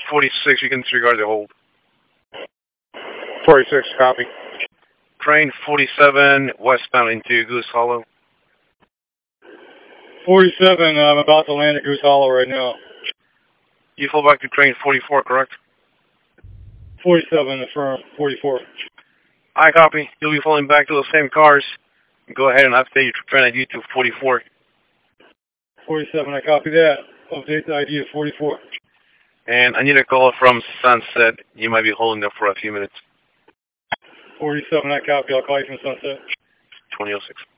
46, you can disregard the hold. 46, copy. Crane 47, westbound into Goose Hollow. 47, I'm about to land at Goose Hollow right now. You fall back to Crane 44, correct? 47, affirm. 44. I copy. You'll be falling back to the same cars. Go ahead and update your train ID to 44. 47, I copy that. Update the ID to 44. And I need a call from Sunset. You might be holding there for a few minutes. 47, I copy. I'll call you from Sunset. 2006.